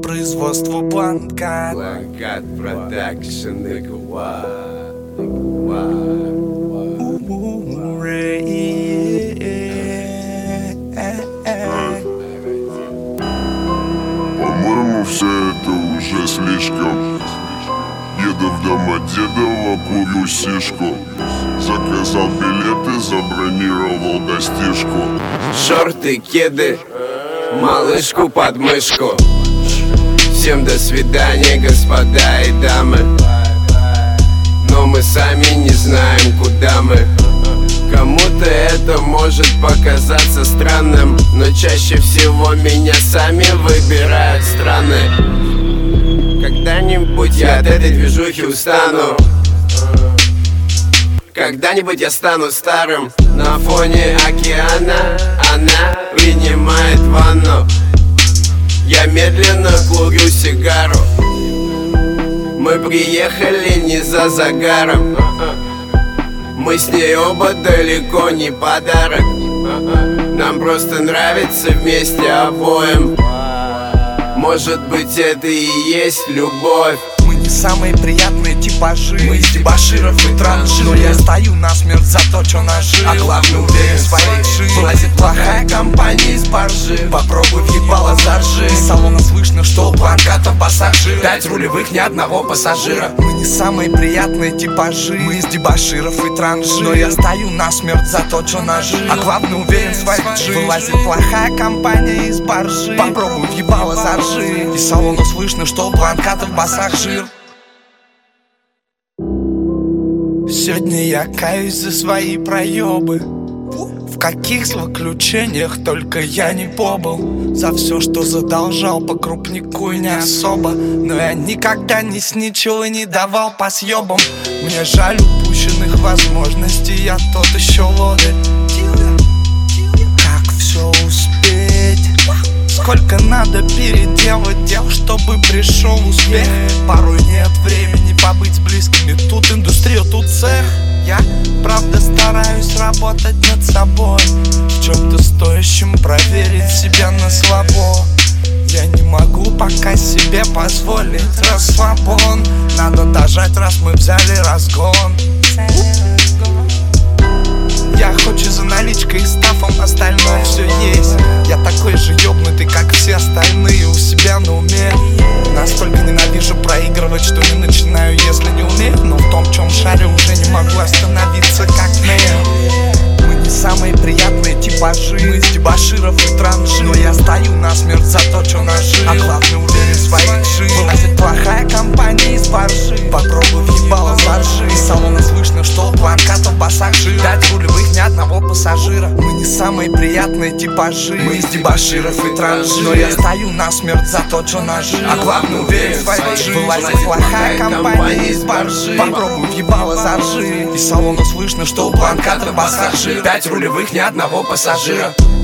производства Бланкат. Бланкат продакшн, По-моему, все это уже слишком. Еду в Домодедово, курю сишку. Заказал билеты, забронировал достижку. Шорты, кеды, малышку под мышку. Всем до свидания, господа и дамы. Но мы сами не знаем, куда мы. Кому-то это может показаться странным, но чаще всего меня сами выбирают страны. Когда-нибудь я от этой движухи устану. Когда-нибудь я стану старым. На фоне океана она принимает ванну. Я медленно курю сигару. Мы приехали не за загаром. Мы с ней оба далеко не подарок. Нам просто нравится вместе обоим. Может быть, это и есть любовь. Мы не самые приятные типажи. Мы из дебоширов и транжир. Но я стою насмерть за то, что нажил. А главное, уверен в своей жизни. Влазит плохая компания из баржи. Попробуй въебало заржи. Из салона слышно, что у Бланкатов пассажир. 5 рулевых, ни одного пассажира. Мы не самые приятные типажи. Мы из дебоширов и транжир. Но я стою насмерть за то, что нажил. А главное, уверен в своей жизни. Влазит плохая компания из баржи. Попробуй въебало заржи. Из салона слышно, что у Бланкатов пассажир. Сегодня я каюсь за свои проебы. В каких злоключениях только я не побыл. За все, что задолжал по крупнику и не особо. Но я никогда не сничил и не давал по съебам. Мне жаль упущенных возможностей, я тот еще лодырь. Как все успеть? Сколько надо переделать дел, чтобы пришел успех? Порой нет времени побыть с близкими. Тут индустрия, тут цех. Я, правда, стараюсь работать над собой, в чем-то стоящем проверить себя на слабо. Я не могу пока себе позволить расслабон. Надо дожать, раз мы взяли разгон. Я хочу за наличкой и стафом, остальное все есть. Я такой же ёбнутый, как все остальные, у себя на уме. Настолько ненавижу проигрывать, что не начинаю, если не умею. Но в том, чем шарю, уже не могу остановиться, как Нео. Мы не самые приятные типажи. Мы из дебоширов и транжир. Но я стою насмерть за то, что нажил. А главное, уверен в своих жизнь. Вылазит плохая компания из баржи. Попробуй въебало заржи. Из салона слышно, что у Бланкатов пассажир. 5 рулевых, ни одного пассажира. Мы не самые приятные типажи. Мы из дебоширов и транжир. Но я стою насмерть за то, что нажил. А главное, уверен в своих жизнь. Вылазит плохая компания из баржи. Попробуй въебало заржи. Из салона слышно, что у Бланкатов пассажир. 5 рулевых, ни одного пассажира.